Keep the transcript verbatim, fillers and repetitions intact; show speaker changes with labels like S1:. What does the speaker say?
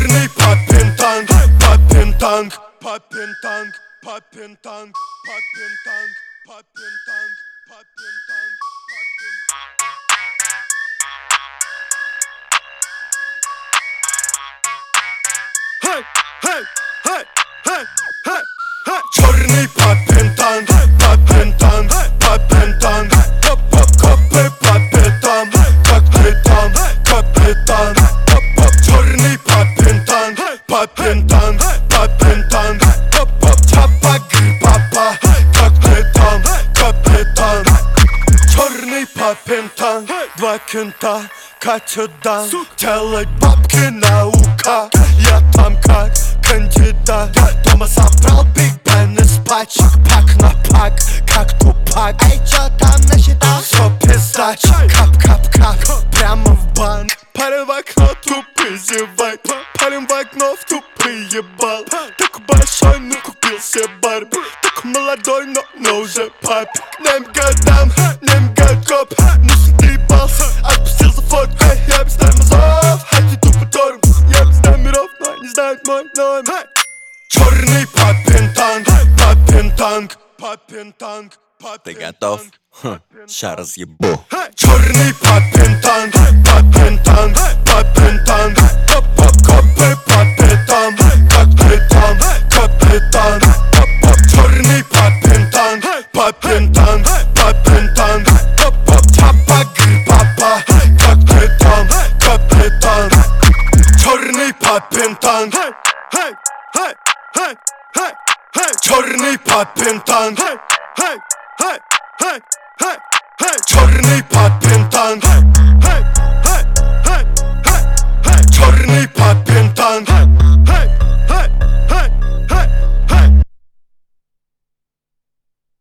S1: Черный папин танк, папин танк, папин танк, папин танк, папин танк, папин танк, папин танк, папин танк. Hey, hey, hey, hey, hey. Черный папин танк, папин танк, папин танк, копы папин, капитан, капитан. Черный папин танк, папин танк, папин танк, чапагы папа, капитан, капитан. Черный папин танк, два кента катят дан. Делать бабки наука, я там как кандидат. Дома собрал Биг Бен из пачек, пак на пак, как Тупак.
S2: Эй, чё там насчитал?
S1: Всё пиздач, кап-кап-кап, прямо в банк. Парень в окно, тупый зевай, парень в окно, в тупый ебал. Так большой, но купил себе Барби. Так молодой, но, но уже пап. Нем годам, нем годкоп, ну съебался, отпустил за фотку. Я без тормозов, они тупо тормоз. Я без номеров, но они знают мой номер. Черный папин танк, папин танк, папин танк.
S3: Ты готов? Хм, ща разъебу.
S1: Черный папин танк, папин танк, папин танк. Копы папитан, капитан, капитан. Черный папин танк, папин танк, папин танк. Чапагы папа, капитан, капитан. Черный папин танк, черный папин танк, черный папин танк.